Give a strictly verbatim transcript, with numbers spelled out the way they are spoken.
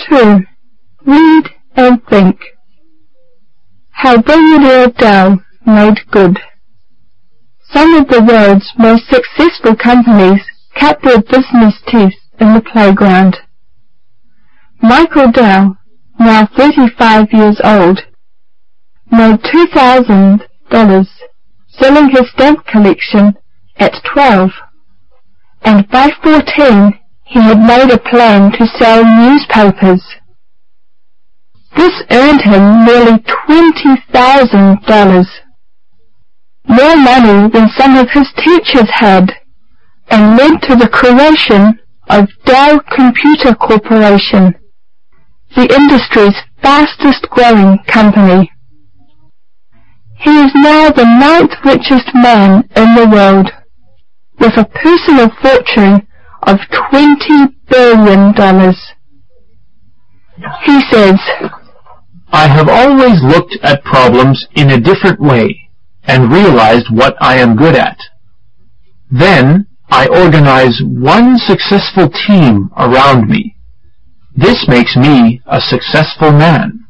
two. Read and think. How Billionaire Dow Made Good. Some of the world's most successful companies cut their business teeth in the playground. Michael Dow, now thirty-five years old, made two thousand dollars selling his stamp collection at twelve, and by fourteen he had made a plan to sell newspapers. This earned him nearly twenty thousand dollars, more money than some of his teachers had, and led to the creation of Dow Computer Corporation, the industry's fastest growing company. He is now the ninth richest man in the world, with a personal fortune of twenty billion dollars. He says, I have always looked at problems in a different way and realized what I am good at. Then I organize one successful team around me. This makes me a successful man.